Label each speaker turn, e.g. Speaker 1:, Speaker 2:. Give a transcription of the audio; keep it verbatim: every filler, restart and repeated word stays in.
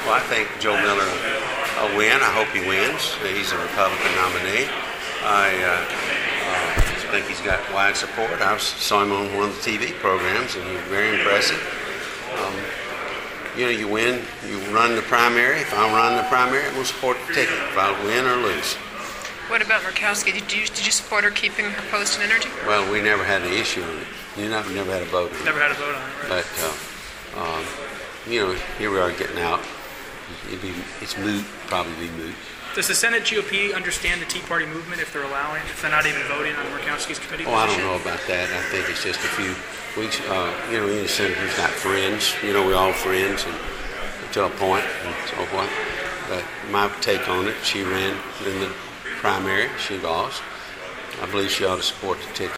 Speaker 1: Well, I think Joe Miller will win. I hope he wins. He's a Republican nominee. I uh, uh, think he's got wide support. I saw him on one of the T V programs, and he's very impressive. Um, you know, you win, you run the primary. If I run the primary, we'll support the ticket, if I win or lose.
Speaker 2: What about Murkowski? Did you did you support her keeping her post in energy?
Speaker 1: Well, we never had an issue on it. You know, we never had a vote on it.
Speaker 3: Never had a vote on it, right?
Speaker 1: But, uh, um, you know, here we are getting out. It'd be, it's moot, probably be moot.
Speaker 3: Does the Senate G O P understand the Tea Party movement if they're allowing, if they're not even voting on Murkowski's committee
Speaker 1: Oh, I
Speaker 3: position?
Speaker 1: don't know about that. I think it's just a few weeks. Uh, you know, any senator's got friends. You know, we're all friends and to a point and so forth. But my take on it, she ran in the primary. She lost. I believe she ought to support the ticket.